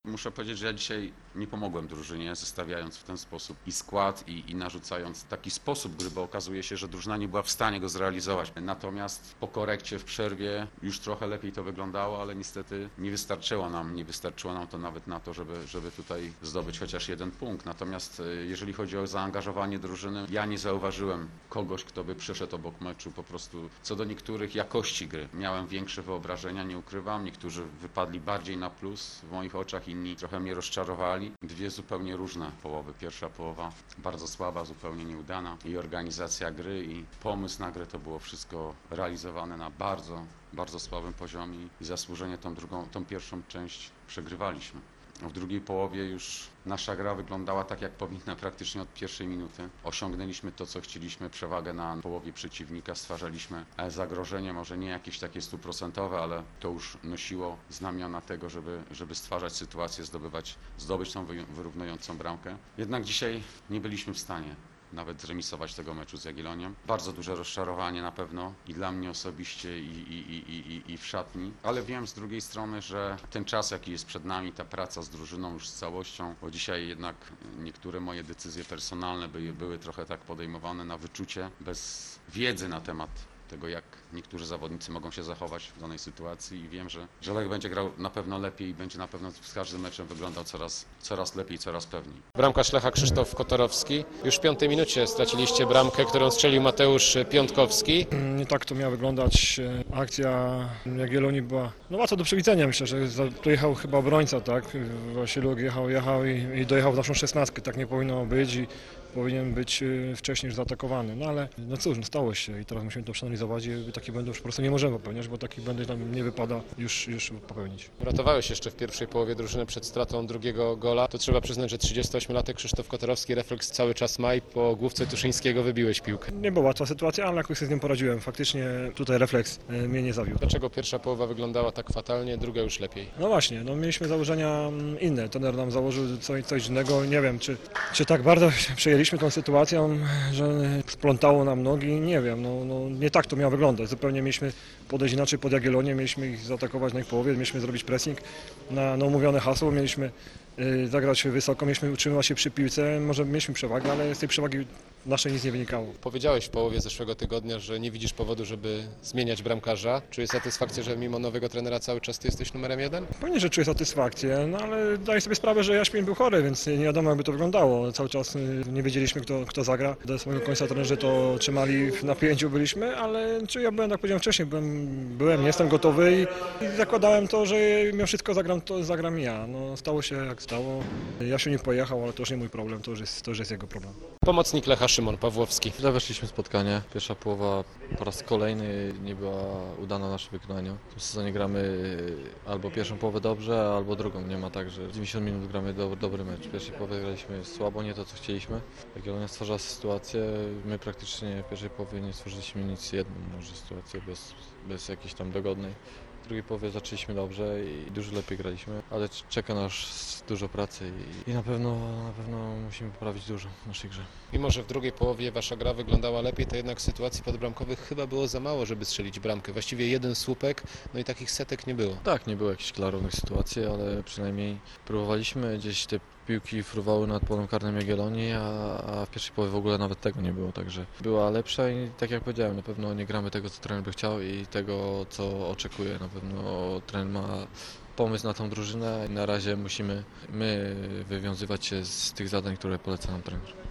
Muszę powiedzieć, że ja dzisiaj nie pomogłem drużynie, zestawiając w ten sposób i skład, i narzucając taki sposób gry, bo okazuje się, że drużyna nie była w stanie go zrealizować. Natomiast po korekcie w przerwie już trochę lepiej to wyglądało, ale niestety nie wystarczyło nam to nawet na to, żeby tutaj zdobyć chociaż jeden punkt. Natomiast jeżeli chodzi o zaangażowanie drużyny, ja nie zauważyłem kogoś, kto by przeszedł obok meczu. Po prostu co do niektórych jakości gry miałem większe wyobrażenia, nie ukrywam. Niektórzy wypadli bardziej na plus w moich oczach, inni trochę mnie rozczarowali. Dwie zupełnie różne połowy. Pierwsza połowa bardzo słaba, zupełnie nieudana i organizacja gry i pomysł na grę to było wszystko realizowane na bardzo słabym poziomie i zasłużenie tą pierwszą część przegrywaliśmy. W drugiej połowie już nasza gra wyglądała tak, jak powinna praktycznie od pierwszej minuty. Osiągnęliśmy to, co chcieliśmy, przewagę na połowie przeciwnika, stwarzaliśmy zagrożenie, może nie jakieś takie 100%, ale to już nosiło znamiona tego, żeby stwarzać sytuację, zdobyć tą wyrównującą bramkę. Jednak dzisiaj nie byliśmy w stanie nawet zremisować tego meczu z Jagiellonią. Bardzo duże rozczarowanie na pewno i dla mnie osobiście i w szatni, ale wiem z drugiej strony, że ten czas, jaki jest przed nami, ta praca z drużyną już z całością, bo dzisiaj jednak niektóre moje decyzje personalne były trochę tak podejmowane na wyczucie, bez wiedzy na temat tego, jak niektórzy zawodnicy mogą się zachować w danej sytuacji i wiem, że Lech będzie grał na pewno lepiej i będzie na pewno z każdym meczem wyglądał coraz lepiej, coraz pewniej. Bramkarz Lecha Krzysztof Kotorowski. Już w 5 minucie straciliście bramkę, którą strzelił Mateusz Piątkowski. Nie tak to miała wyglądać. Akcja Jagiellonii była łatwa do przewidzenia. Myślę, że tu jechał chyba obrońca, tak? Wasiluk jechał i dojechał w naszą 16. Tak nie powinno być i powinien być wcześniej już zaatakowany. No ale no cóż, no stało się i teraz musimy to przeanalizować i takich błędów już po prostu nie możemy popełniać, bo takich błędów nam nie wypada już popełnić. Uratowałeś jeszcze w pierwszej połowie drużynę przed stratą drugiego gola. To trzeba przyznać, że 38-latek Krzysztof Kotorowski refleks cały czas ma i po główce Tuszyńskiego wybiłeś piłkę. Nie była łatwa sytuacja, ale jakoś sobie z nią poradziłem. Faktycznie tutaj refleks mnie nie zawiódł. Dlaczego pierwsza połowa wyglądała tak fatalnie, druga już lepiej? No właśnie, no mieliśmy założenia inne. Trener nam założył coś innego. Nie wiem, czy tak bardzo przejęliśmy tą sytuacją, że splątało nam nogi. Nie wiem, no nie tak to miało wyglądać. Zupełnie mieliśmy podejść inaczej pod Jagiellonię, mieliśmy ich zaatakować na ich połowie, mieliśmy zrobić pressing na umówione hasło, mieliśmy zagrać wysoko, mieliśmy utrzymywać się przy piłce, może mieliśmy przewagę, ale z tej przewagi naszej nic nie wynikało. Powiedziałeś w połowie zeszłego tygodnia, że nie widzisz powodu, żeby zmieniać bramkarza. Czujesz satysfakcję, że mimo nowego trenera cały czas ty jesteś numerem 1? Pewnie, że czuję satysfakcję, no ale daję sobie sprawę, że Jaśmin był chory, więc nie wiadomo, jakby to wyglądało. Cały czas nie wiedzieliśmy, kto zagra. Do samego końca trenerzy to trzymali, w napięciu byliśmy, ale ja byłem, jak powiedziałem wcześniej, nie jestem gotowy i zakładałem to, że mimo wszystko zagram ja. No, stało się jak stało. Jasiu nie pojechał, ale to już nie mój problem, to już jest jego problem. Pomocnik Lecha Szymon Pawłowski. Źle weszliśmy spotkanie. Pierwsza połowa po raz kolejny nie była udana w naszym wykonaniu. W tym sezonie gramy albo pierwszą połowę dobrze, albo drugą. Nie ma tak, że 90 minut gramy dobry mecz. W pierwszej połowie graliśmy słabo, nie to co chcieliśmy. Jagiellonia stwarzała sytuację. My praktycznie w pierwszej połowie nie stworzyliśmy nic, jedną może sytuację bez jakiejś tam dogodnej. W drugiej połowie zaczęliśmy dobrze i dużo lepiej graliśmy, ale czeka nas dużo pracy i na pewno musimy poprawić dużo w naszej grze. Mimo że w drugiej połowie wasza gra wyglądała lepiej, to jednak sytuacji podbramkowych chyba było za mało, żeby strzelić bramkę. Właściwie jeden słupek, no i takich setek nie było. Tak, nie było jakichś klarownych sytuacji, ale przynajmniej próbowaliśmy. Gdzieś te piłki fruwały nad polem karnym Jagiellonii, a w pierwszej połowie w ogóle nawet tego nie było, także była lepsza i tak jak powiedziałem, na pewno nie gramy tego, co trener by chciał i tego, co oczekuje. Na pewno trener ma pomysł na tą drużynę i na razie musimy my wywiązywać się z tych zadań, które poleca nam trener.